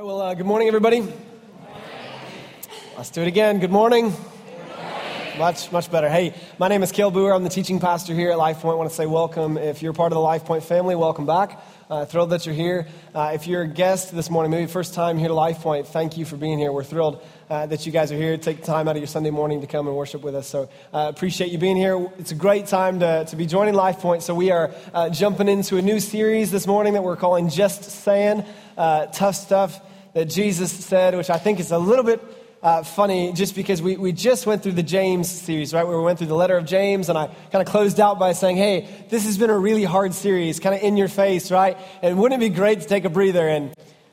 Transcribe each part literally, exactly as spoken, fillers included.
right, well, uh, good morning, everybody. Good morning. Let's do it again. Good morning. Good morning. Much, much better. Hey, my name is Cale Boer. I'm the teaching pastor here at Life Point. I want to say welcome. If you're part of the Life Point family, welcome back. Uh, thrilled that you're here. Uh, if you're a guest this morning, maybe first time here to Life Point, thank you for being here. We're thrilled uh, that you guys are here. Take time out of your Sunday morning to come and worship with us. So uh, appreciate you being here. It's a great time to, to be joining Life Point. So we are uh, jumping into a new series this morning that we're calling Just Saying. Uh, tough stuff that Jesus said, which I think is a little bit uh, funny just because we, we just went through the James series, right? Where we went through the letter of James, and I kind of closed out by saying, hey, this has been a really hard series, kind of in your face, right? And wouldn't it be great to take a breather? And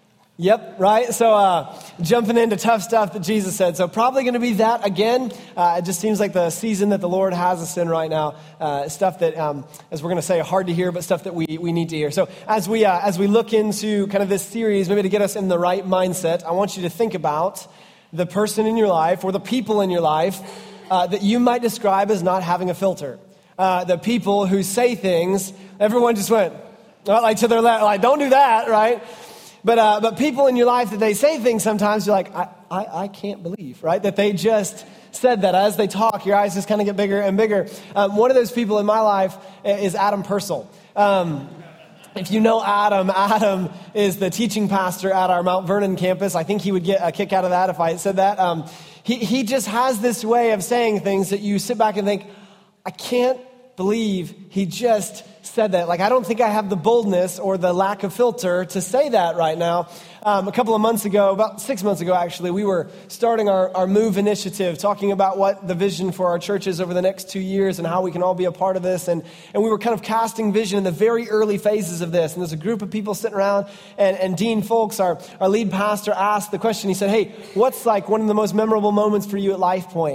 yep, right? So uh, jumping into tough stuff that Jesus said. So probably going to be that again. Uh, it just seems like the season that the Lord has us in right now. Uh, stuff that, um, as we're going to say, hard to hear, but stuff that we, we need to hear. So as we uh, as we look into kind of this series, maybe to get us in the right mindset, I want you to think about the person in your life or the people in your life uh, that you might describe as not having a filter. Uh, the people who say things, everyone just went, well, like to their left, like don't do that, right? But uh, but people in your life that they say things sometimes, you're like, I, I, I can't believe, right? That they just said that. As they talk, your eyes just kind of get bigger and bigger. Um, one of those people in my life is Adam Purcell. Um, if you know Adam, Adam is the teaching pastor at our Mount Vernon campus. I think he would get a kick out of that if I said that. Um, he, he just has this way of saying things that you sit back and think, I can't believe he just said that. Like, I don't think I have the boldness or the lack of filter to say that right now. Um, a couple of months ago, about six months ago, actually, we were starting our, our MOVE initiative, talking about what the vision for our church is over the next two years and how we can all be a part of this. And, and we were kind of casting vision in the very early phases of this. And there's a group of people sitting around, and, and Dean Folks, our, our lead pastor, asked the question. He said, hey, what's like one of the most memorable moments for you at Life Point?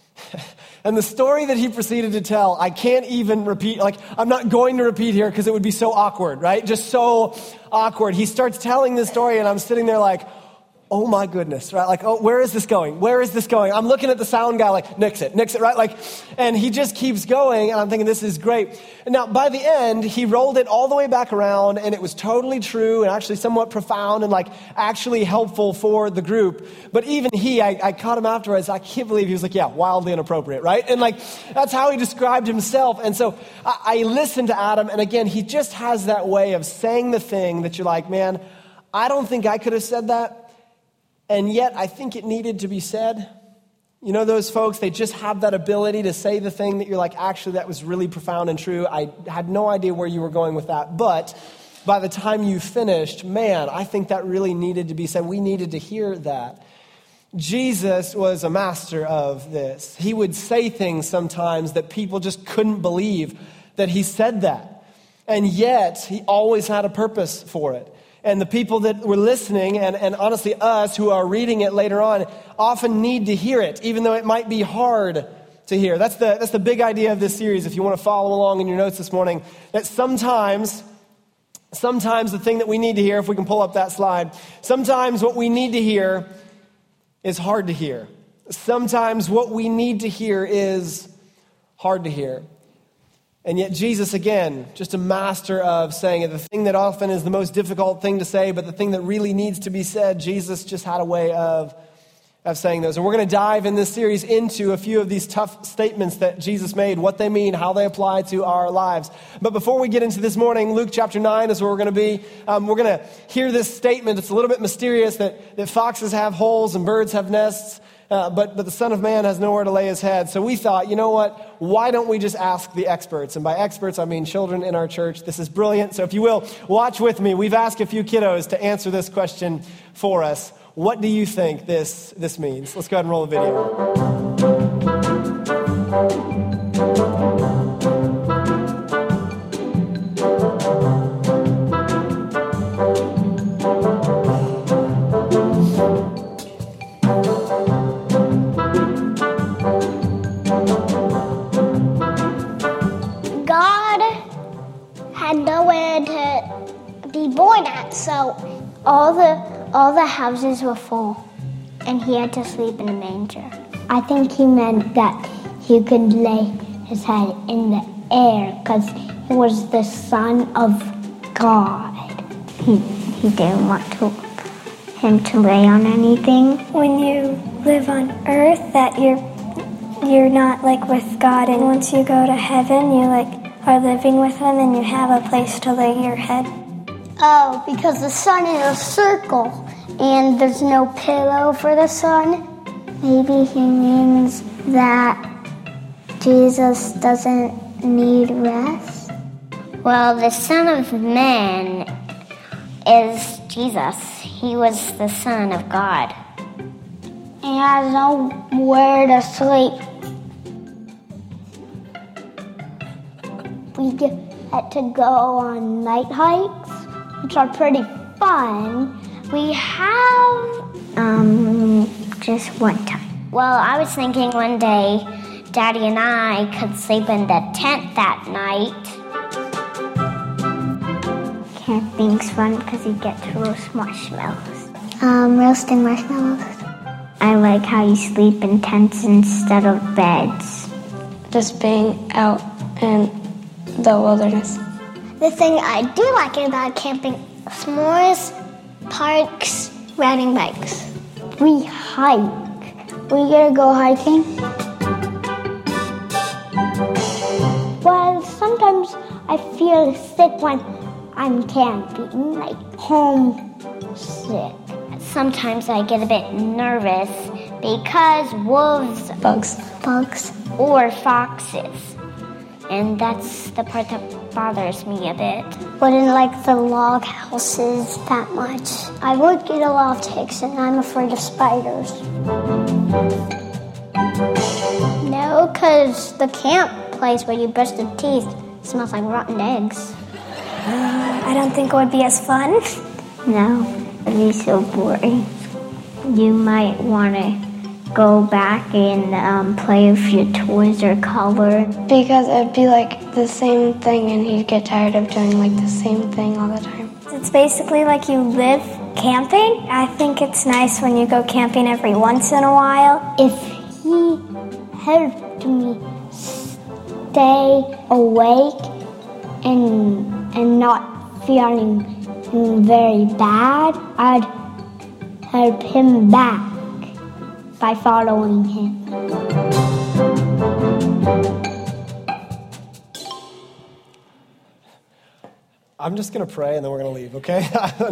And the story that he proceeded to tell, I can't even repeat, like, I'm not going to repeat here because it would be so awkward, right? Just so awkward. He starts telling this story, and I'm sitting there like, oh my goodness, right? Like, oh, where is this going? Where is this going? I'm looking at the sound guy like, nix it, nix it, right? Like, and he just keeps going, and I'm thinking, this is great. And now, by the end, he rolled it all the way back around, and it was totally true and actually somewhat profound and, like, actually helpful for the group. But even he, I, I caught him afterwards, I can't believe he was like, yeah, wildly inappropriate, right? And, like, that's how he described himself. And so I, I listened to Adam, and again, he just has that way of saying the thing that you're like, man, I don't think I could have said that. And yet, I think it needed to be said. You know those folks, they just have that ability to say the thing that you're like, actually, that was really profound and true. I had no idea where you were going with that. But by the time you finished, man, I think that really needed to be said. We needed to hear that. Jesus was a master of this. He would say things sometimes that people just couldn't believe that he said that. And yet, he always had a purpose for it. And the people that were listening, and, and honestly us who are reading it later on, often need to hear it, even though it might be hard to hear. That's the, that's the big idea of this series, if you want to follow along in your notes this morning, that sometimes, sometimes the thing that we need to hear, if we can pull up that slide, sometimes what we need to hear is hard to hear. Sometimes what we need to hear is hard to hear. And yet Jesus, again, just a master of saying it. The thing that often is the most difficult thing to say, but the thing that really needs to be said, Jesus just had a way of, of saying those. And we're going to dive in this series into a few of these tough statements that Jesus made, what they mean, how they apply to our lives. But before we get into this morning, Luke chapter nine is where we're going to be. Um, we're going to hear this statement. It's a little bit mysterious that, that foxes have holes and birds have nests. Uh, but but the Son of Man has nowhere to lay his head. So we thought, you know what? Why don't we just ask the experts? And by experts, I mean children in our church. This is brilliant. So if you will, watch with me. We've asked a few kiddos to answer this question for us. What do you think this, this means? Let's go ahead and roll the video. So all the all the houses were full, and he had to sleep in a manger. I think he meant that he could lay his head in the air because he was the Son of God. He he didn't want to him to lay on anything. When you live on earth, that you're you're not like with God, and once you go to heaven, you like are living with him and you have a place to lay your head. Oh, because the sun is a circle and there's no pillow for the sun. Maybe he means that Jesus doesn't need rest. Well, the Son of Man is Jesus. He was the Son of God. He has nowhere to sleep. We get to go on night hikes, which are pretty fun. We have, um, just one time. Well, I was thinking one day, Daddy and I could sleep in the tent that night. Camping's fun because you get to roast marshmallows. Um, roasting marshmallows. I like how you sleep in tents instead of beds. Just being out in the wilderness. The thing I do like about camping, s'mores, parks, riding bikes. We hike. We gonna go hiking? Well, sometimes I feel sick when I'm camping, like homesick. Sometimes I get a bit nervous because wolves, Bugs. bugs, or foxes. And that's the part that bothers me a bit. Wouldn't like the log houses that much. I would get a lot of ticks, and I'm afraid of spiders. No, because the camp place where you brush the teeth smells like rotten eggs. Uh, I don't think it would be as fun. No, it'd be so boring. You might want to go back and um, play with your toys or color. Because it'd be like the same thing and he'd get tired of doing like the same thing all the time. It's basically like you live camping. I think it's nice when you go camping every once in a while. If he helped me stay awake and and not feeling very bad, I'd help him back by following him. I'm just going to pray and then we're going to leave, okay?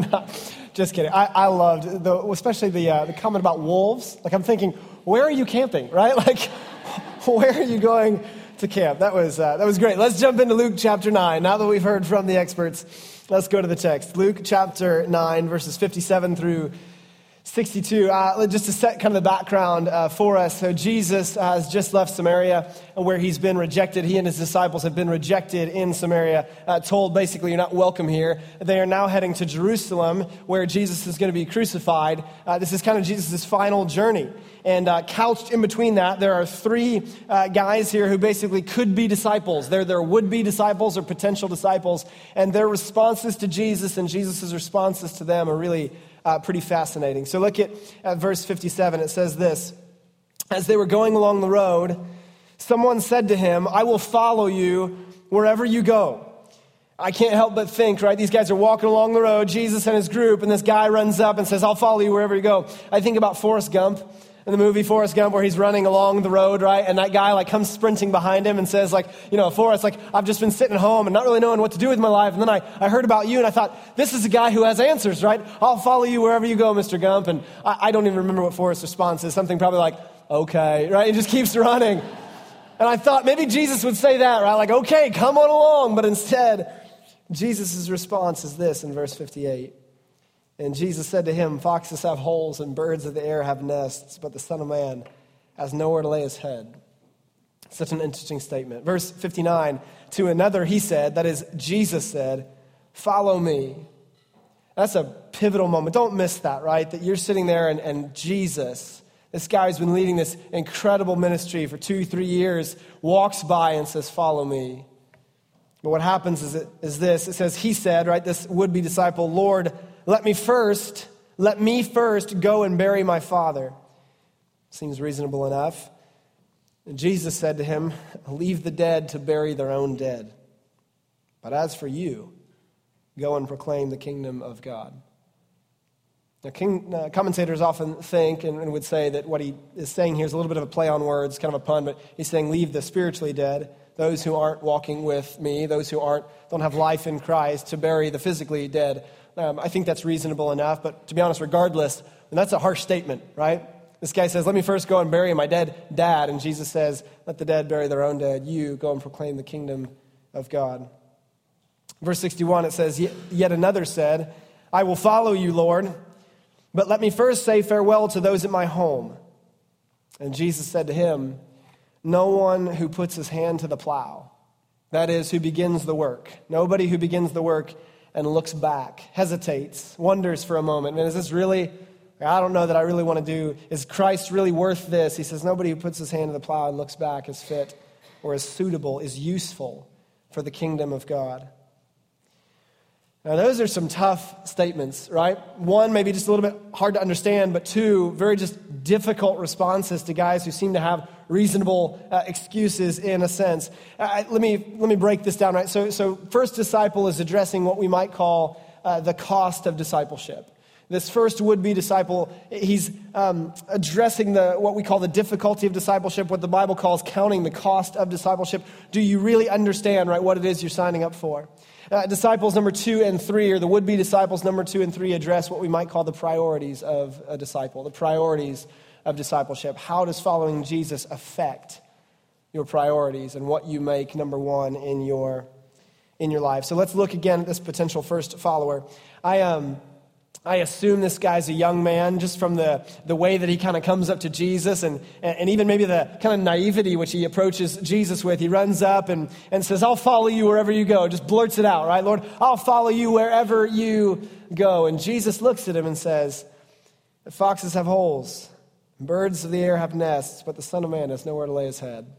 Just kidding. I, I loved, the, especially the, uh, the comment about wolves. Like, I'm thinking, where are you camping, right? Like, where are you going to camp? That was, uh, that was great. Let's jump into Luke chapter nine. Now that we've heard from the experts, let's go to the text. Luke chapter nine, verses fifty-seven through sixty-two. Uh, just to set kind of the background uh, for us. So Jesus has just left Samaria, where he's been rejected. He and his disciples have been rejected in Samaria, uh, told basically you're not welcome here. They are now heading to Jerusalem, where Jesus is going to be crucified. Uh, this is kind of Jesus' final journey. And uh, couched in between that, there are three uh, guys here who basically could be disciples. They're their would-be disciples or potential disciples. And their responses to Jesus and Jesus' responses to them are really uh, pretty fascinating. So look at, at verse fifty-seven. It says this: as they were going along the road, someone said to him, "I will follow you wherever you go." I can't help but think, right? These guys are walking along the road, Jesus and his group, and this guy runs up and says, "I'll follow you wherever you go." I think about Forrest Gump. In the movie Forrest Gump, where he's running along the road, right? And that guy like comes sprinting behind him and says like, you know, Forrest, like, I've just been sitting at home and not really knowing what to do with my life. And then I, I heard about you and I thought, this is a guy who has answers, right? I'll follow you wherever you go, Mister Gump. And I, I don't even remember what Forrest's response is. Something probably like, okay, right? He just keeps running. And I thought maybe Jesus would say that, right? Like, okay, come on along. But instead, Jesus' response is this in verse fifty-eight. And Jesus said to him, "Foxes have holes and birds of the air have nests, but the Son of Man has nowhere to lay his head." Such an interesting statement. Verse fifty-nine, to another he said, that is, Jesus said, "Follow me." That's a pivotal moment. Don't miss that, right? That you're sitting there and, and Jesus, this guy who's been leading this incredible ministry for two, three years, walks by and says, "Follow me." But what happens is, it, is this. It says, he said, right, this would-be disciple, "Lord, Let me first, let me first go and bury my father." Seems reasonable enough. And Jesus said to him, "Leave the dead to bury their own dead. But as for you, go and proclaim the kingdom of God." Now, King, uh, commentators often think and, and would say that what he is saying here is a little bit of a play on words, kind of a pun, but he's saying leave the spiritually dead, those who aren't walking with me, those who aren't don't have life in Christ, to bury the physically dead. Um, I think that's reasonable enough, but to be honest, regardless, and that's a harsh statement, right? This guy says, let me first go and bury my dead dad, and Jesus says, let the dead bury their own dead. You go and proclaim the kingdom of God. Verse sixty-one, it says, yet another said, I will follow you, Lord, but let me first say farewell to those at my home. And Jesus said to him, no one who puts his hand to the plow, that is, who begins the work, nobody who begins the work and looks back, hesitates, wonders for a moment, man, is this really, I don't know that I really want to do, is Christ really worth this? He says, nobody who puts his hand to the plow and looks back is fit or is suitable, is useful for the kingdom of God. Now, those are some tough statements, right? One, maybe just a little bit hard to understand, but two, very just difficult responses to guys who seem to have reasonable uh, excuses in a sense. Uh, let me let me break this down, right? So, so first disciple is addressing what we might call uh, the cost of discipleship. This first would-be disciple, he's um, addressing the what we call the difficulty of discipleship, what the Bible calls counting the cost of discipleship. Do you really understand, right, what it is you're signing up for? Uh, disciples number two and three, or the would-be disciples number two and three, address what we might call the priorities of a disciple, the priorities of discipleship. How does following Jesus affect your priorities and what you make number one in your in your life? So let's look again at this potential first follower. I um. I assume this guy's a young man just from the, the way that he kind of comes up to Jesus and, and even maybe the kind of naivety which he approaches Jesus with. He runs up and, and says, I'll follow you wherever you go. Just blurts it out, right? Lord, I'll follow you wherever you go. And Jesus looks at him and says, foxes have holes, birds of the air have nests, but the Son of Man has nowhere to lay his head.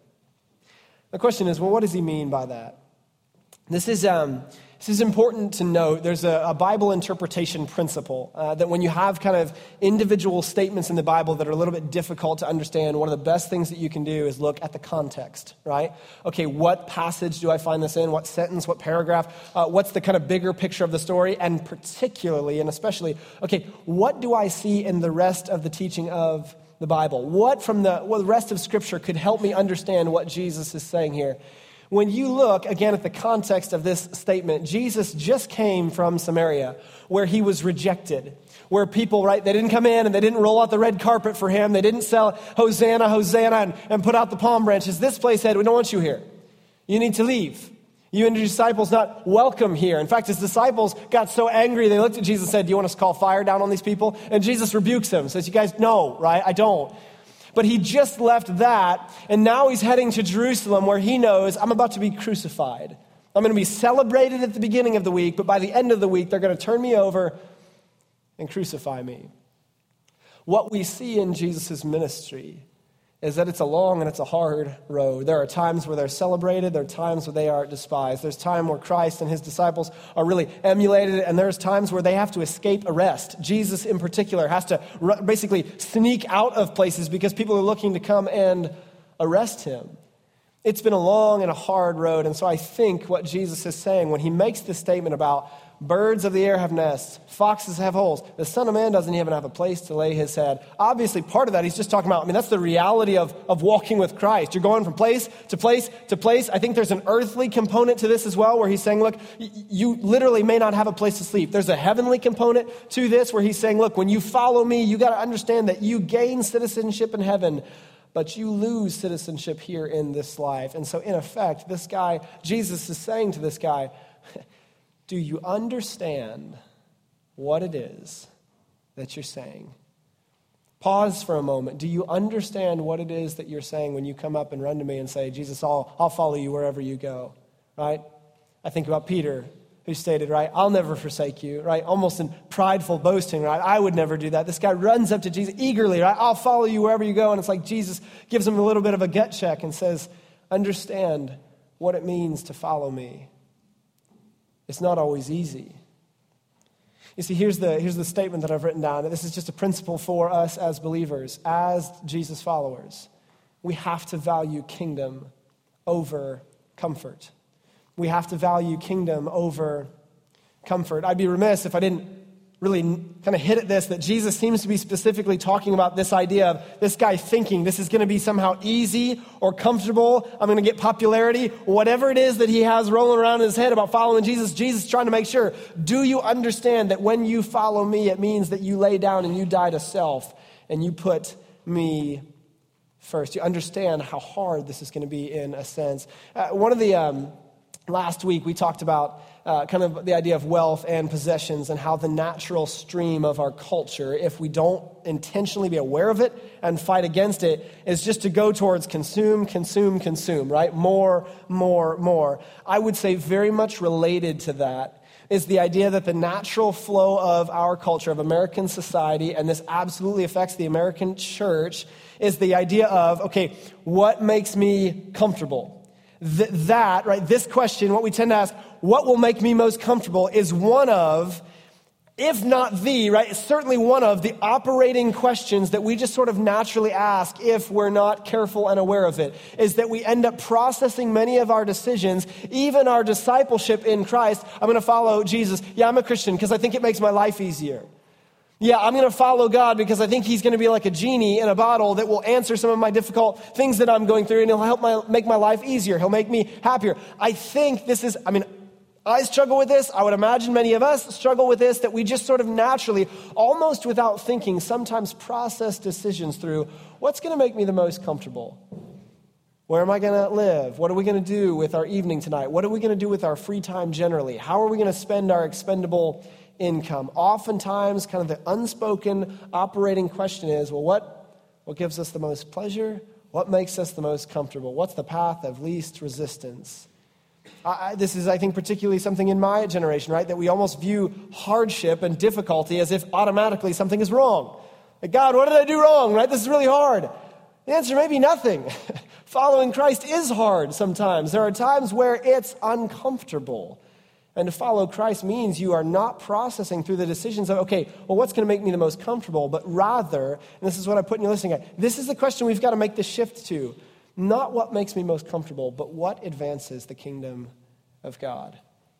The question is, well, what does he mean by that? This is... um. This is important to note. There's a, a Bible interpretation principle uh, that when you have kind of individual statements in the Bible that are a little bit difficult to understand, one of the best things that you can do is look at the context, right? Okay, what passage do I find this in? What sentence? What paragraph? Uh, what's the kind of bigger picture of the story? And particularly and especially, okay, what do I see in the rest of the teaching of the Bible? What from the, well, the rest of Scripture could help me understand what Jesus is saying here? When you look, again, at the context of this statement, Jesus just came from Samaria, where he was rejected, where people, right, they didn't come in and they didn't roll out the red carpet for him. They didn't sell Hosanna, Hosanna, and, and put out the palm branches. This place said, we don't want you here. You need to leave. You and your disciples not welcome here. In fact, his disciples got so angry, they looked at Jesus and said, do you want us to call fire down on these people? And Jesus rebukes them, says, you guys, no, right, I don't. But he just left that, and now he's heading to Jerusalem where he knows, I'm about to be crucified. I'm going to be celebrated at the beginning of the week, but by the end of the week, they're going to turn me over and crucify me. What we see in Jesus' ministry is that it's a long and it's a hard road. There are times where they're celebrated. There are times where they are despised. There's time where Christ and his disciples are really emulated, and there's times where they have to escape arrest. Jesus in particular has to r- basically sneak out of places because people are looking to come and arrest him. It's been a long and a hard road, and so I think what Jesus is saying when he makes this statement about birds of the air have nests, foxes have holes, the Son of Man doesn't even have a place to lay his head. Obviously, part of that he's just talking about, I mean, that's the reality of, of walking with Christ. You're going from place to place to place. I think there's an earthly component to this as well, where he's saying, look, y- you literally may not have a place to sleep. There's a heavenly component to this where he's saying, look, when you follow me, you got to understand that you gain citizenship in heaven, but you lose citizenship here in this life. And so in effect, this guy, Jesus is saying to this guy, do you understand what it is that you're saying? Pause for a moment. Do you understand what it is that you're saying when you come up and run to me and say, Jesus, I'll, I'll follow you wherever you go, right? I think about Peter, who stated, right, I'll never forsake you, right? Almost in prideful boasting, right? I would never do that. This guy runs up to Jesus eagerly, right? I'll follow you wherever you go. And it's like Jesus gives him a little bit of a gut check and says, understand what it means to follow me. It's not always easy. You see, here's the, here's the statement that I've written down. And this is just a principle for us as believers, as Jesus followers. We have to value kingdom over comfort. We have to value kingdom over comfort. I'd be remiss if I didn't really kind of hit at this, that Jesus seems to be specifically talking about this idea of this guy thinking this is going to be somehow easy or comfortable. I'm going to get popularity. Whatever it is that he has rolling around in his head about following Jesus, Jesus is trying to make sure, do you understand that when you follow me, it means that you lay down and you die to self and you put me first? You understand how hard this is going to be in a sense. Uh, one of the... Um, Last week, we talked about uh, kind of the idea of wealth and possessions and how the natural stream of our culture, if we don't intentionally be aware of it and fight against it, is just to go towards consume, consume, consume, right? More, more, more. I would say very much related to that is the idea that the natural flow of our culture, of American society, and this absolutely affects the American church, is the idea of, okay, what makes me comfortable? Th- that, right, this question, what we tend to ask, what will make me most comfortable, is one of, if not the, right, it's certainly one of the operating questions that we just sort of naturally ask if we're not careful and aware of it, is that we end up processing many of our decisions, even our discipleship in Christ. I'm going to follow Jesus. Yeah, I'm a Christian because I think it makes my life easier. Yeah, I'm going to follow God because I think he's going to be like a genie in a bottle that will answer some of my difficult things that I'm going through, and he'll help my, make my life easier. He'll make me happier. I think this is, I mean, I struggle with this. I would imagine many of us struggle with this, that we just sort of naturally, almost without thinking, sometimes process decisions through what's going to make me the most comfortable. Where am I going to live? What are we going to do with our evening tonight? What are we going to do with our free time generally? How are we going to spend our expendable income? Oftentimes, kind of the unspoken operating question is, well, what, what gives us the most pleasure? What makes us the most comfortable? What's the path of least resistance? I, this is, I think, particularly something in my generation, right? That we almost view hardship and difficulty as if automatically something is wrong. Like, God, what did I do wrong, right? This is really hard. The answer may be nothing. Following Christ is hard sometimes. There are times where it's uncomfortable. And to follow Christ means you are not processing through the decisions of, okay, well, what's going to make me the most comfortable? But rather, and this is what I put in your listening at, this is the question we've got to make the shift to. Not what makes me most comfortable, but what advances the kingdom of God.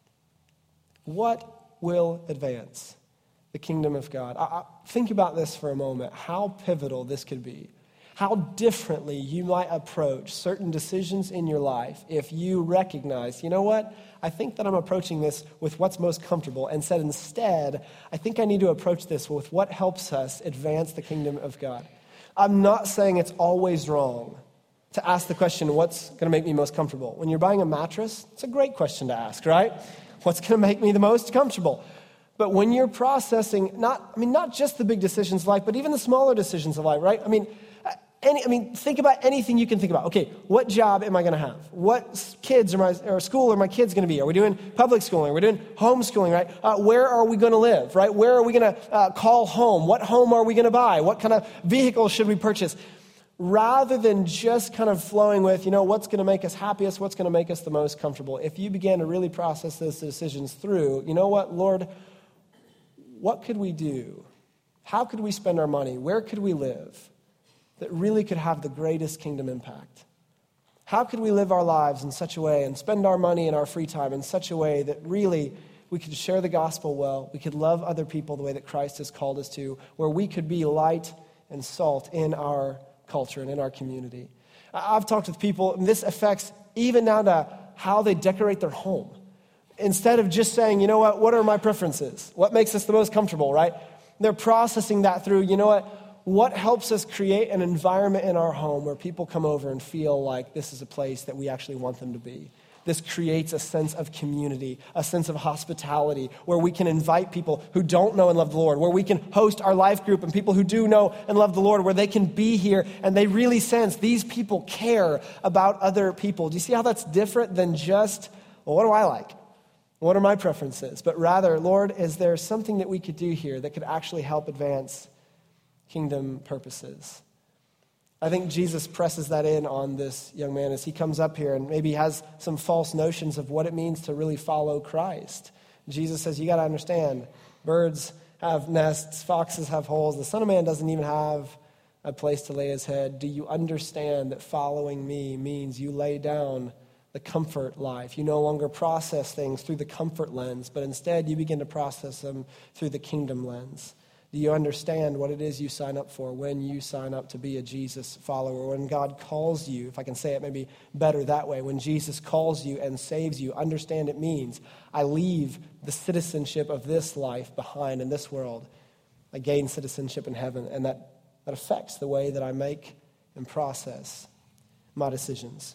What will advance the kingdom of God? I, I, think about this for a moment, how pivotal this could be. How differently you might approach certain decisions in your life if you recognize, you know what? I think that I'm approaching this with what's most comfortable, and said instead, I think I need to approach this with what helps us advance the kingdom of God. I'm not saying it's always wrong to ask the question, what's going to make me most comfortable? When you're buying a mattress, it's a great question to ask, right? What's going to make me the most comfortable? But when you're processing, not, I mean, not just the big decisions of life, but even the smaller decisions of life, right? I mean, Any, I mean, think about anything you can think about. Okay, what job am I going to have? What kids are my, or school are my kids going to be? Are we doing public schooling? Are we doing homeschooling, right? Uh, where are we going to live, right? Where are we going to uh, call home? What home are we going to buy? What kind of vehicle should we purchase? Rather than just kind of flowing with, you know, what's going to make us happiest? What's going to make us the most comfortable? If you began to really process those decisions through, you know what, Lord, what could we do? How could we spend our money? Where could we live that really could have the greatest kingdom impact? How could we live our lives in such a way and spend our money and our free time in such a way that really we could share the gospel well, we could love other people the way that Christ has called us to, where we could be light and salt in our culture and in our community? I've talked with people, and this affects even now to how they decorate their home. Instead of just saying, you know what, what are my preferences? What makes us the most comfortable, right? They're processing that through, you know what, What helps us create an environment in our home where people come over and feel like this is a place that we actually want them to be? This creates a sense of community, a sense of hospitality, where we can invite people who don't know and love the Lord, where we can host our life group and people who do know and love the Lord, where they can be here and they really sense these people care about other people. Do you see how that's different than just, well, what do I like? What are my preferences? But rather, Lord, is there something that we could do here that could actually help advance kingdom purposes? I think Jesus presses that in on this young man as he comes up here and maybe has some false notions of what it means to really follow Christ. Jesus says, you got to understand, birds have nests, foxes have holes, the Son of Man doesn't even have a place to lay his head. Do you understand that following me means you lay down the comfort life. You no longer process things through the comfort lens, but instead you begin to process them through the kingdom lens. Do you understand what it is you sign up for when you sign up to be a Jesus follower? When God calls you, if I can say it maybe better that way, when Jesus calls you and saves you, understand it means I leave the citizenship of this life behind in this world. I gain citizenship in heaven, and that, that affects the way that I make and process my decisions.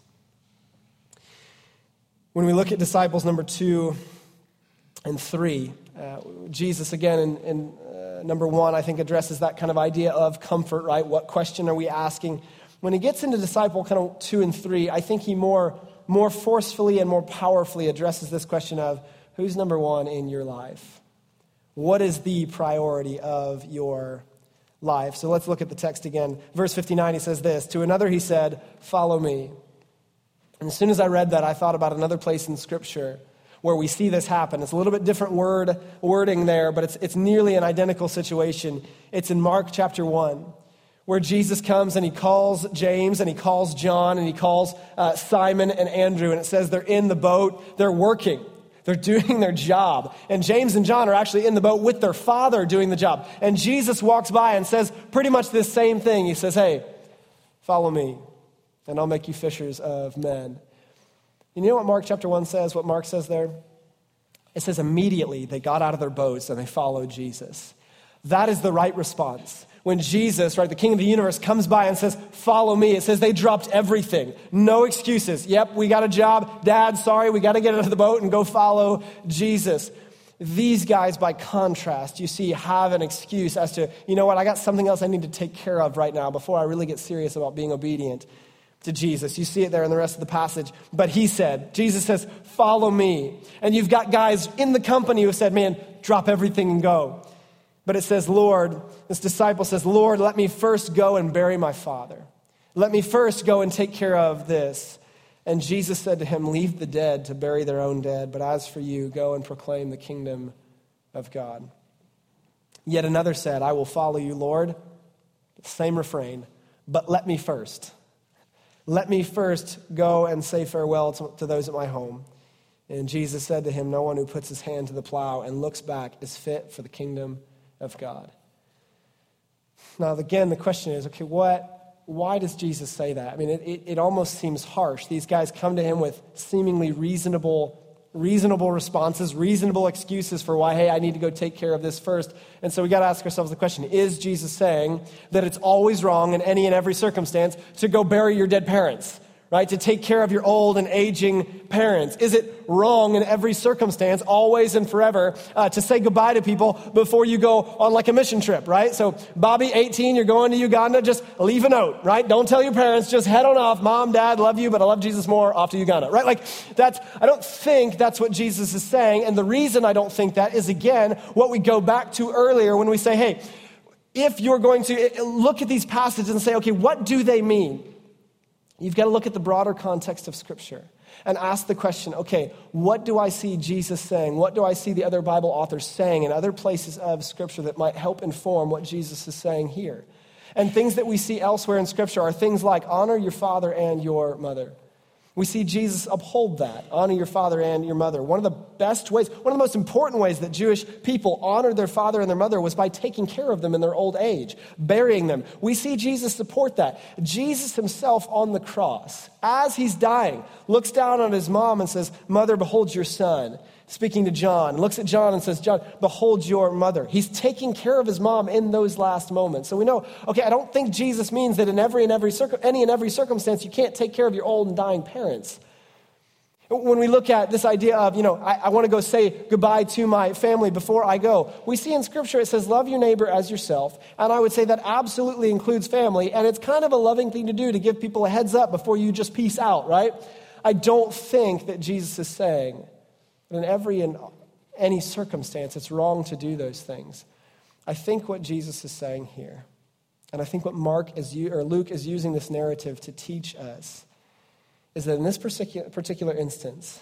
When we look at disciples number two and three, uh, Jesus again in, in uh, number one, I think addresses that kind of idea of comfort, right? What question are we asking? When he gets into disciple kind of two and three, I think he more, more forcefully and more powerfully addresses this question of who's number one in your life? What is the priority of your life? So let's look at the text again. Verse fifty-nine, he says this, to another he said, follow me. And as soon as I read that, I thought about another place in Scripture where we see this happen. It's a little bit different word wording there, but it's it's nearly an identical situation. It's in Mark chapter one, where Jesus comes and he calls James and he calls John and he calls uh, Simon and Andrew, and it says they're in the boat, they're working. They're doing their job. And James and John are actually in the boat with their father doing the job. And Jesus walks by and says pretty much this same thing. He says, hey, follow me, and I'll make you fishers of men. You know what Mark chapter one says, what Mark says there? It says immediately they got out of their boats and they followed Jesus. That is the right response. When Jesus, right, the King of the universe, comes by and says, follow me, it says they dropped everything. No excuses. Yep, we got a job. Dad, sorry, we got to get out of the boat and go follow Jesus. These guys, by contrast, you see, have an excuse as to, you know what, I got something else I need to take care of right now before I really get serious about being obedient to Jesus. You see it there in the rest of the passage. But he said, Jesus says, follow me. And you've got guys in the company who said, man, drop everything and go. But it says, Lord, this disciple says, Lord, let me first go and bury my father. Let me first go and take care of this. And Jesus said to him, leave the dead to bury their own dead. But as for you, go and proclaim the kingdom of God. Yet another said, I will follow you, Lord. Same refrain, but let me first. Let me first go and say farewell to, to those at my home. And Jesus said to him, no one who puts his hand to the plow and looks back is fit for the kingdom of God. Now, again, the question is, okay, what? Why does Jesus say that? I mean, it, it, it almost seems harsh. These guys come to him with seemingly reasonable reasonable responses, reasonable excuses for why, hey, I need to go take care of this first. And so we got to ask ourselves the question, is Jesus saying that it's always wrong in any and every circumstance to go bury your dead parents, right? To take care of your old and aging parents? Is it wrong in every circumstance, always and forever, uh, to say goodbye to people before you go on like a mission trip, right? So Bobby, eighteen, you're going to Uganda, just leave a note, right? Don't tell your parents, just head on off. Mom, Dad, love you, but I love Jesus more, off to Uganda, right? Like that's, I don't think that's what Jesus is saying. And the reason I don't think that is, again, what we go back to earlier when we say, hey, if you're going to look at these passages and say, okay, what do they mean? You've got to look at the broader context of Scripture and ask the question, okay, what do I see Jesus saying? What do I see the other Bible authors saying in other places of Scripture that might help inform what Jesus is saying here? And things that we see elsewhere in Scripture are things like honor your father and your mother. We see Jesus uphold that, honor your father and your mother. One of the best ways, one of the most important ways that Jewish people honored their father and their mother was by taking care of them in their old age, burying them. We see Jesus support that. Jesus himself on the cross, as he's dying, looks down on his mom and says, Mother, behold your son. Speaking to John, looks at John and says, John, behold your mother. He's taking care of his mom in those last moments. So we know, okay, I don't think Jesus means that in every and every circum- any and every circumstance you can't take care of your old and dying parents. When we look at this idea of, you know, I, I want to go say goodbye to my family before I go, we see in Scripture it says, love your neighbor as yourself. And I would say that absolutely includes family. And it's kind of a loving thing to do to give people a heads up before you just peace out, right? I don't think that Jesus is saying in every and any circumstance, it's wrong to do those things. I think what Jesus is saying here, and I think what Mark is or Luke is using this narrative to teach us, is that in this particular particular instance,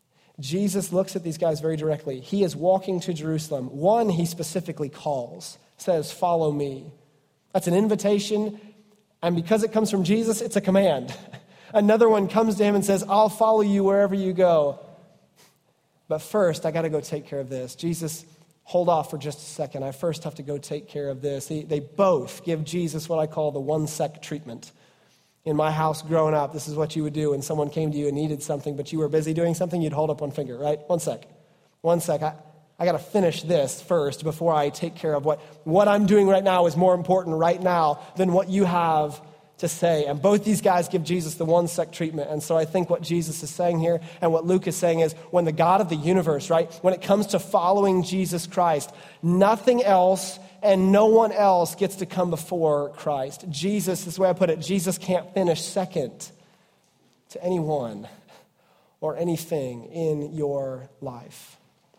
Jesus looks at these guys very directly. He is walking to Jerusalem. One, he specifically calls, says, "Follow me." That's an invitation, and because it comes from Jesus, it's a command. Another one comes to him and says, I'll follow you wherever you go. But first, I got to go take care of this. Jesus, hold off for just a second. I first have to go take care of this. They, they both give Jesus what I call the one sec treatment. In my house growing up, this is what you would do when someone came to you and needed something, but you were busy doing something, you'd hold up one finger, right? One sec. One sec. I, I got to finish this first before I take care of what, what I'm doing right now is more important right now than what you have to say. And both these guys give Jesus the one sec treatment. And so I think what Jesus is saying here and what Luke is saying is when the God of the universe, right, when it comes to following Jesus Christ, nothing else and no one else gets to come before Christ. Jesus, this is the way I put it, Jesus can't finish second to anyone or anything in your life.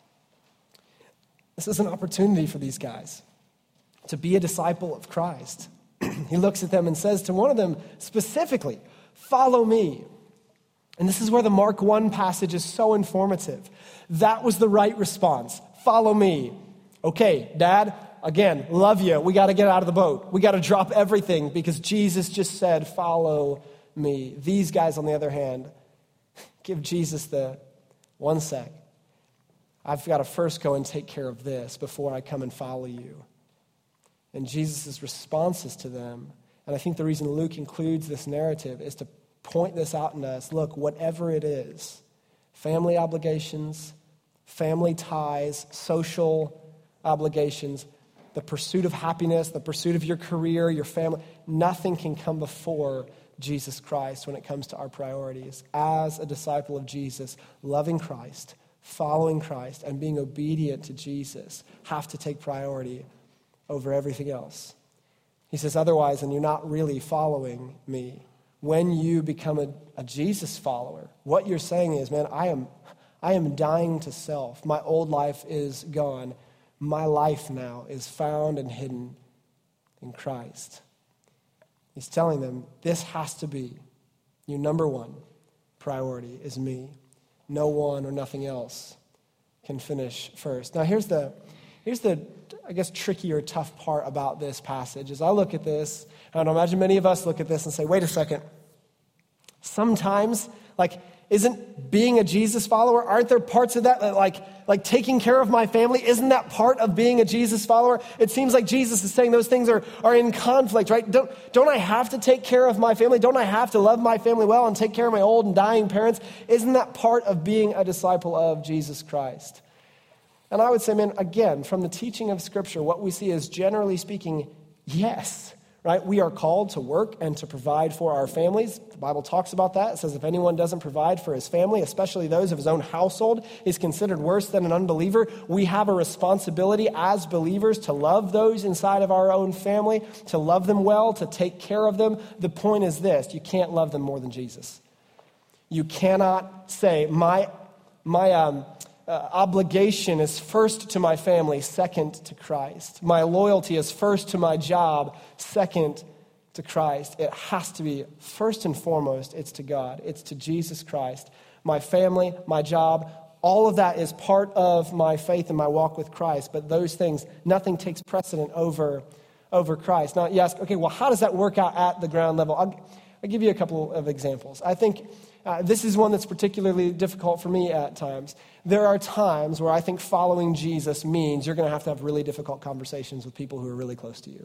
This is an opportunity for these guys to be a disciple of Christ. He looks at them and says to one of them specifically, follow me. And this is where the Mark one passage is so informative. That was the right response. Follow me. Okay, Dad, again, love you. We got to get out of the boat. We got to drop everything because Jesus just said, follow me. These guys, on the other hand, give Jesus the one sec. I've got to first go and take care of this before I come and follow you. And Jesus' responses to them, and I think the reason Luke includes this narrative is to point this out in us. Look, whatever it is, family obligations, family ties, social obligations, the pursuit of happiness, the pursuit of your career, your family, nothing can come before Jesus Christ when it comes to our priorities. As a disciple of Jesus, loving Christ, following Christ, and being obedient to Jesus have to take priority over everything else. He says, otherwise, and you're not really following me. When you become a, a Jesus follower, what you're saying is, man, I am, I am dying to self. My old life is gone. My life now is found and hidden in Christ. He's telling them, this has to be your number one priority is me. No one or nothing else can finish first. Now, here's the, here's the, I guess, tricky or tough part about this passage. As I look at this, and I imagine many of us look at this and say, wait a second. Sometimes, like, isn't being a Jesus follower, aren't there parts of that, that like, like taking care of my family, isn't that part of being a Jesus follower? It seems like Jesus is saying those things are, are in conflict, right? Don't, don't I have to take care of my family? Don't I have to love my family well and take care of my old and dying parents? Isn't that part of being a disciple of Jesus Christ? And I would say, man, again, from the teaching of Scripture, what we see is, generally speaking, yes, right? We are called to work and to provide for our families. The Bible talks about that. It says if anyone doesn't provide for his family, especially those of his own household, is considered worse than an unbeliever. We have a responsibility as believers to love those inside of our own family, to love them well, to take care of them. The point is this: you can't love them more than Jesus. You cannot say, my, my, um, Uh, obligation is first to my family, second to Christ. My loyalty is first to my job, second to Christ. It has to be first and foremost, it's to God. It's to Jesus Christ. My family, my job, all of that is part of my faith and my walk with Christ. But those things, nothing takes precedent over, over Christ. Now you ask, okay, well, how does that work out at the ground level? I'll, I'll give you a couple of examples. I think Uh, this is one that's particularly difficult for me at times. There are times where I think following Jesus means you're going to have to have really difficult conversations with people who are really close to you.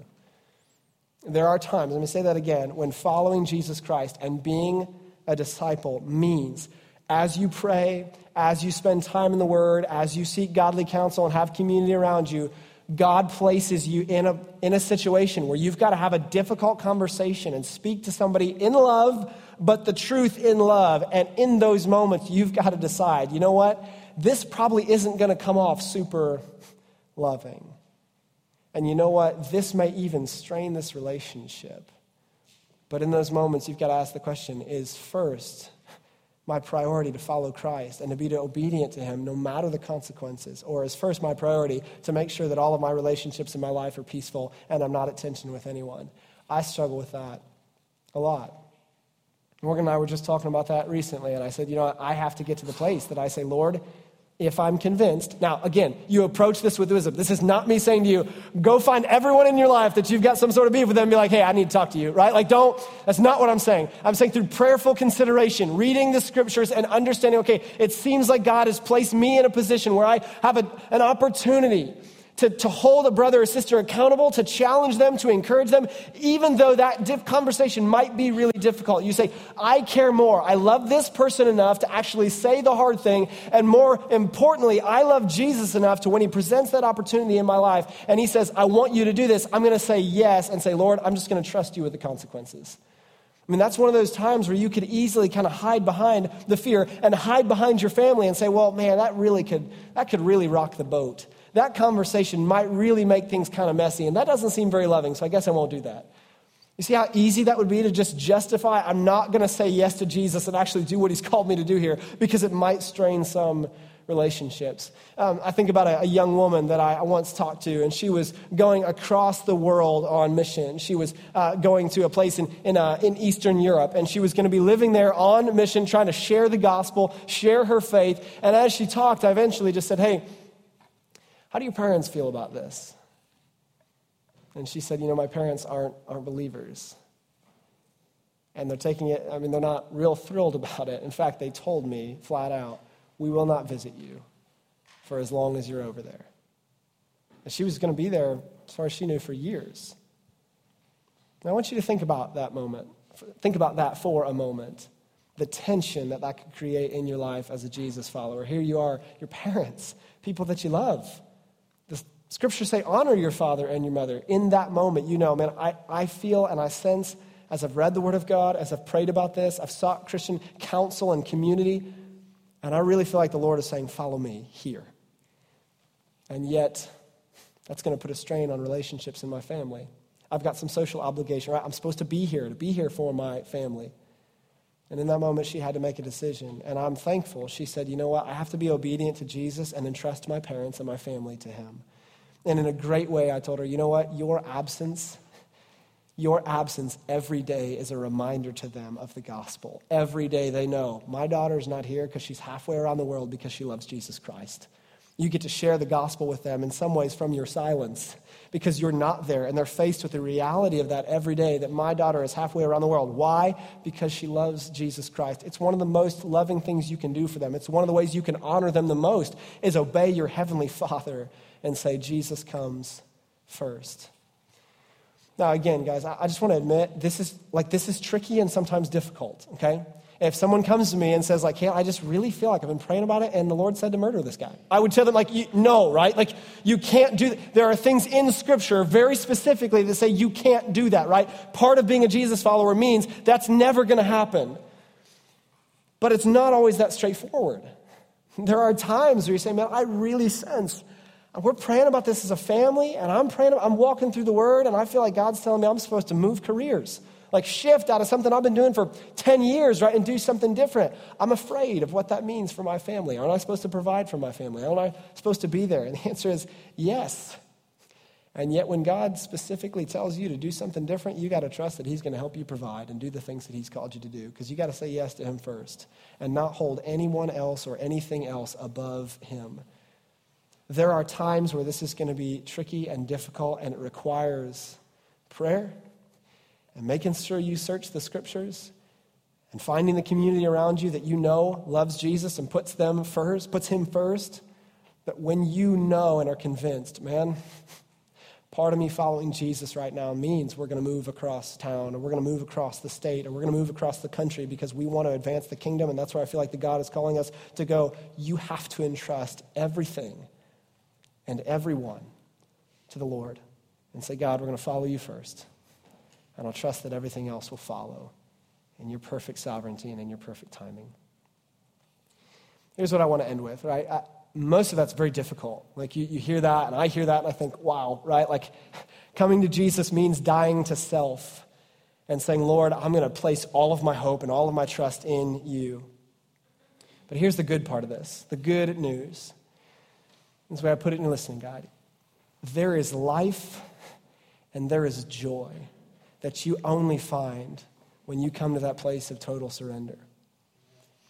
There are times, let me say that again, when following Jesus Christ and being a disciple means as you pray, as you spend time in the Word, as you seek godly counsel and have community around you, God places you in a, in a situation where you've got to have a difficult conversation and speak to somebody in love, but the truth in love. And in those moments, you've got to decide, you know what? This probably isn't going to come off super loving. And you know what? This may even strain this relationship. But in those moments, you've got to ask the question, is first my priority to follow Christ and to be obedient to him no matter the consequences? Or is first my priority to make sure that all of my relationships in my life are peaceful and I'm not at tension with anyone? I struggle with that a lot. Morgan and I were just talking about that recently, and I said, you know, I have to get to the place that I say, Lord, if I'm convinced. Now, again, you approach this with wisdom. This is not me saying to you, go find everyone in your life that you've got some sort of beef with them and be like, hey, I need to talk to you, right? Like, don't, that's not what I'm saying. I'm saying through prayerful consideration, reading the scriptures and understanding, okay, it seems like God has placed me in a position where I have a, an opportunity To, to hold a brother or sister accountable, to challenge them, to encourage them, even though that diff- conversation might be really difficult. You say, I care more. I love this person enough to actually say the hard thing. And more importantly, I love Jesus enough to when he presents that opportunity in my life and he says, I want you to do this, I'm going to say yes and say, Lord, I'm just going to trust you with the consequences. I mean, that's one of those times where you could easily kind of hide behind the fear and hide behind your family and say, well, man, that really could, that could really rock the boat. That conversation might really make things kind of messy, and that doesn't seem very loving, so I guess I won't do that. You see how easy that would be to just justify, I'm not going to say yes to Jesus and actually do what he's called me to do here because it might strain some relationships. Um, I think about a, a young woman that I, I once talked to, and she was going across the world on mission. She was uh, going to a place in in, uh, in Eastern Europe, and she was going to be living there on mission, trying to share the gospel, share her faith. And as she talked, I eventually just said, hey, how do your parents feel about this? And she said, you know, my parents aren't, aren't believers. And they're taking it, I mean, they're not real thrilled about it. In fact, they told me flat out, we will not visit you for as long as you're over there. And she was going to be there, as far as she knew, for years. Now, I want you to think about that moment. Think about that for a moment. The tension that that could create in your life as a Jesus follower. Here you are, your parents, people that you love. The scriptures say, honor your father and your mother. In that moment, you know, man, I, I feel and I sense, as I've read the word of God, as I've prayed about this, I've sought Christian counsel and community, and I really feel like the Lord is saying, follow me here. And yet, that's going to put a strain on relationships in my family. I've got some social obligation, right? I'm supposed to be here, to be here for my family. And in that moment, she had to make a decision. And I'm thankful. She said, you know what? I have to be obedient to Jesus and entrust my parents and my family to him. And in a great way, I told her, you know what? Your absence, your absence every day is a reminder to them of the gospel. Every day they know, my daughter's not here because she's halfway around the world because she loves Jesus Christ. You get to share the gospel with them in some ways from your silence because you're not there, and they're faced with the reality of that every day, that my daughter is halfway around the world. Why? Because she loves Jesus Christ. It's one of the most loving things you can do for them. It's one of the ways you can honor them the most is obey your heavenly Father and say, Jesus comes first. Now, again, guys, I just want to admit, this is like this is tricky and sometimes difficult, okay? If someone comes to me and says, like, hey, I just really feel like I've been praying about it and the Lord said to murder this guy, I would tell them, like, you, no, right? Like, you can't do that. There are things in Scripture very specifically that say you can't do that, right? Part of being a Jesus follower means that's never going to happen. But it's not always that straightforward. There are times where you say, man, I really sense, we're praying about this as a family, and I'm praying, I'm walking through the Word, and I feel like God's telling me I'm supposed to move careers. Like shift out of something I've been doing for ten years, right, and do something different. I'm afraid of what that means for my family. Aren't I supposed to provide for my family? Aren't I supposed to be there? And the answer is yes. And yet when God specifically tells you to do something different, you got to trust that he's going to help you provide and do the things that he's called you to do, because you got to say yes to him first and not hold anyone else or anything else above him. There are times where this is going to be tricky and difficult, and it requires prayer and making sure you search the scriptures and finding the community around you that you know loves Jesus and puts them first, puts him first. But when you know and are convinced, man, part of me following Jesus right now means we're going to move across town, or we're going to move across the state, or we're going to move across the country because we want to advance the kingdom, and that's where I feel like the God is calling us to go. You have to entrust everything and everyone to the Lord and say, God, we're going to follow you first. And I'll trust that everything else will follow in your perfect sovereignty and in your perfect timing. Here's what I want to end with, right? I, most of that's very difficult. Like you, you hear that, and I hear that, and I think, wow, right? Like coming to Jesus means dying to self and saying, Lord, I'm going to place all of my hope and all of my trust in you. But here's the good part of this, the good news. This is the way I put it in your listening guide. There is life and there is joy that you only find when you come to that place of total surrender.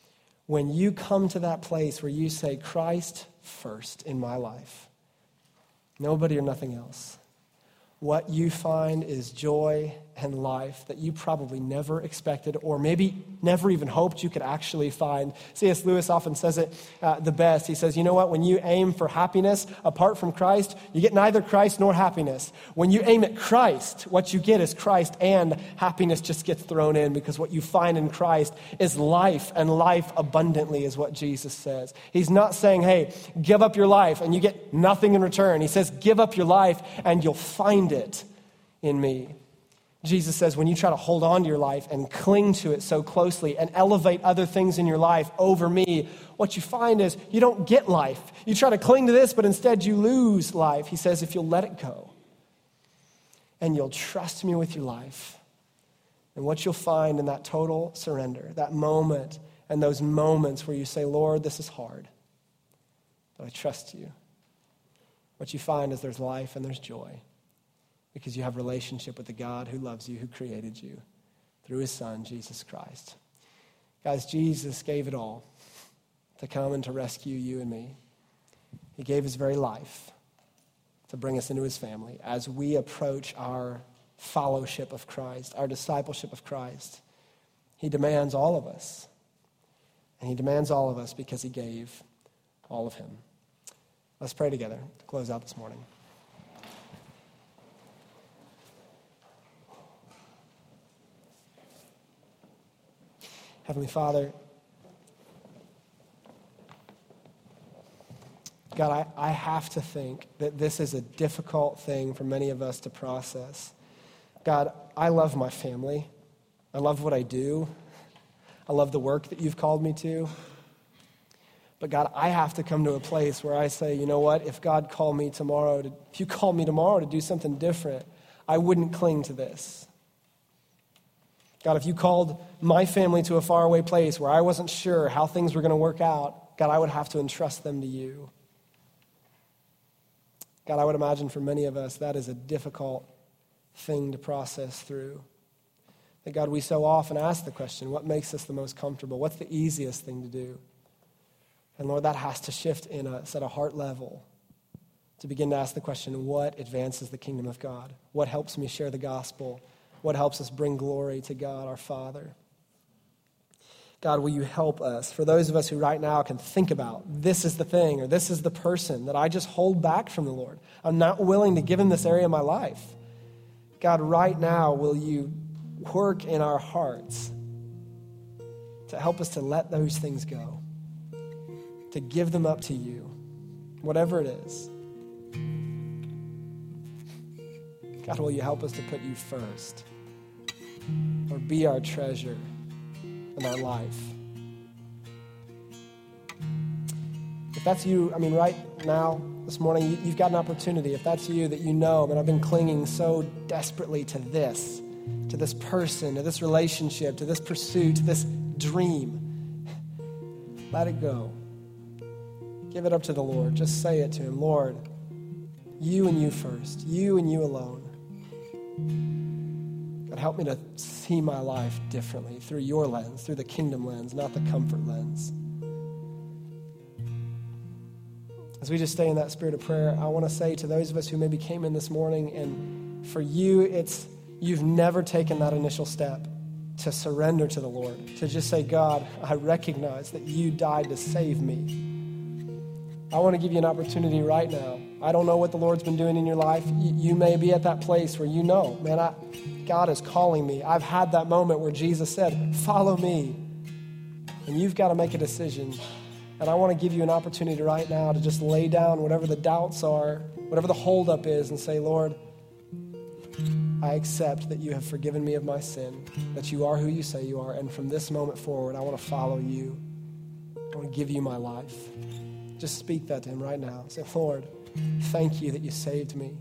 when you come to that place where you say, Christ first in my life, nobody or nothing else, what you find is joy and life that you probably never expected or maybe never even hoped you could actually find. C S Lewis often says it uh, the best. He says, you know what? When you aim for happiness apart from Christ, you get neither Christ nor happiness. When you aim at Christ, what you get is Christ, and happiness just gets thrown in, because what you find in Christ is life, and life abundantly is what Jesus says. He's not saying, hey, give up your life and you get nothing in return. He says, give up your life and you'll find it in me. Jesus says when you try to hold on to your life and cling to it so closely and elevate other things in your life over me, what you find is you don't get life. You try to cling to this, but instead you lose life. He says if you'll let it go and you'll trust me with your life, and what you'll find in that total surrender, that moment and those moments where you say, Lord, this is hard, but I trust you. What you find is there's life and there's joy, because you have a relationship with the God who loves you, who created you through his son, Jesus Christ. Guys, Jesus gave it all to come and to rescue you and me. He gave his very life to bring us into his family as we approach our fellowship of Christ, our discipleship of Christ. He demands all of us. And he demands all of us because he gave all of him. Let's pray together to close out this morning. Heavenly Father, God, I, I have to think that this is a difficult thing for many of us to process. God, I love my family. I love what I do. I love the work that you've called me to. But God, I have to come to a place where I say, you know what, if God called me tomorrow, to, if you called me tomorrow to do something different, I wouldn't cling to this. God, if you called my family to a faraway place where I wasn't sure how things were going to work out, God, I would have to entrust them to you. God, I would imagine for many of us that is a difficult thing to process through. That, God, we so often ask the question, what makes us the most comfortable? What's the easiest thing to do? And Lord, that has to shift in us at a heart level to begin to ask the question, what advances the kingdom of God? What helps me share the gospel? What helps us bring glory to God, our Father? God, will you help us? For those of us who right now can think about, this is the thing, or this is the person that I just hold back from the Lord. I'm not willing to give him this area of my life. God, right now, will you work in our hearts to help us to let those things go, to give them up to you, whatever it is. God, will you help us to put you first, or be our treasure in our life? If that's you, I mean, right now, this morning, you, you've got an opportunity. If that's you, that you know that I've been clinging so desperately to this, to this person, to this relationship, to this pursuit, to this dream, let it go. Give it up to the Lord. Just say it to him. Lord, you and you first, you and you alone. God, help me to see my life differently through your lens, through the kingdom lens, not the comfort lens. As we just stay in that spirit of prayer, I want to say to those of us who maybe came in this morning, and for you, it's you've never taken that initial step to surrender to the Lord, to just say, God, I recognize that you died to save me. I want to give you an opportunity right now. I don't know what the Lord's been doing in your life. You, you may be at that place where you know, man, I, God is calling me. I've had that moment where Jesus said, follow me. And you've got to make a decision. And I want to give you an opportunity right now to just lay down whatever the doubts are, whatever the holdup is, and say, Lord, I accept that you have forgiven me of my sin, that you are who you say you are, and from this moment forward, I want to follow you. I want to give you my life. Just speak that to him right now. Say, Lord, thank you that you saved me.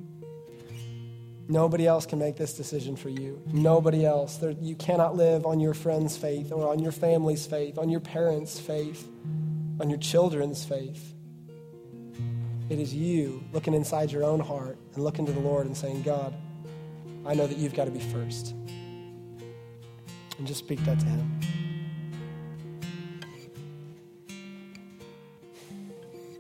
Nobody else can make this decision for you. Nobody else. There, you cannot live on your friend's faith or on your family's faith, on your parents' faith, on your children's faith. It is you looking inside your own heart and looking to the Lord and saying, God, I know that you've got to be first. And just speak that to him.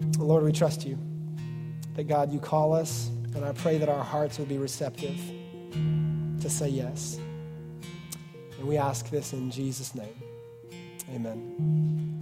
Lord, we trust you, that God, you call us, and I pray that our hearts will be receptive to say yes. And we ask this in Jesus' name. Amen.